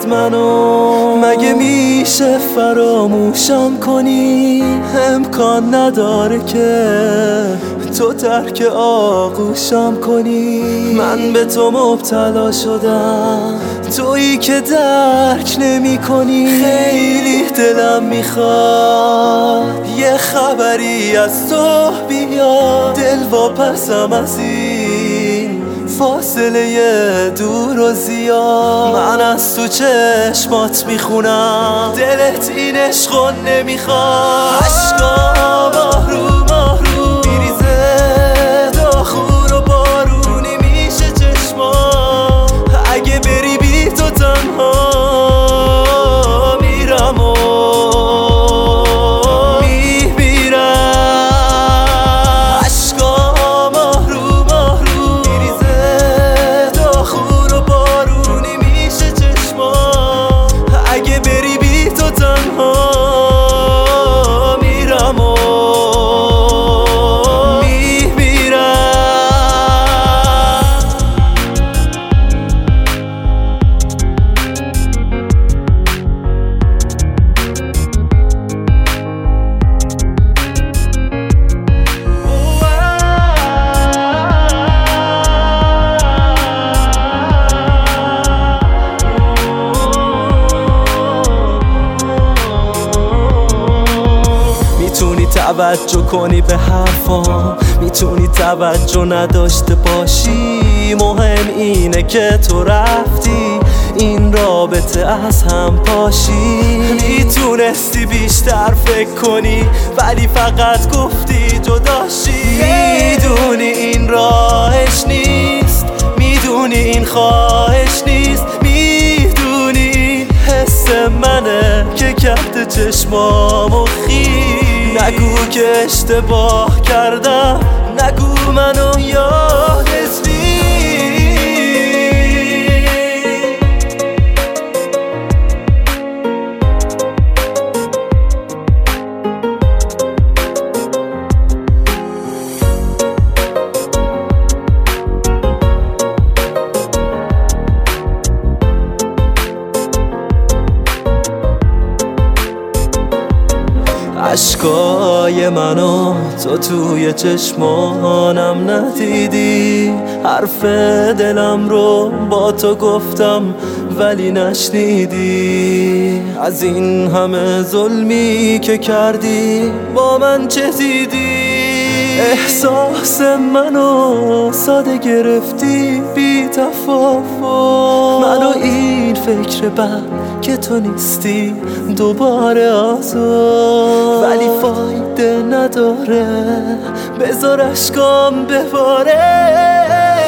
میاد منو، مگه میشه فراموشم کنی؟ امکان نداره که تو ترک آغوشم کنی. من به تو مبتلا شدم، تویی که درک نمی کنی. خیلی دلم میخواد یه خبری از تو بیاد، دل واپسم از این فاصله دور و زیاد. من از تو چشمات میخونم، دلت این عشقو نمیخواد. عشقام آروم آروم میریزه، داغون و بارونی میشه چشمام. اگه بری بی تو تنها میرم و میمیرم. عشقام آروم آروم میریزه، داغون و بارونی میشه چشمام. اگه بری بی تو تنها میرم و توجه کنی به حرفام، میتونی توجه نداشته باشی. مهم اینه که تو رفتی، این رابطه از هم پاشی. میتونستی بیشتر فکر کنی ولی فقط گفتی جداشی. میدونی این راهش نیست، میدونی این خواهش نیست، میدونی این حس منه که کرده چشمامو خیس. نگو که اشتباه کردم، نگو منو یادت نیست. عشقای منو تو توی چشمانم ندیدی، حرف دلم رو با تو گفتم ولی نشنیدی. از این همه ظلمی که کردی با من چه دیدی؟ احساس منو ساده گرفتی بی تفاوت، منو این فکر بد که تو نیستی دوباره آزاد. ولی فایده نداره، بذار اشکام بباره.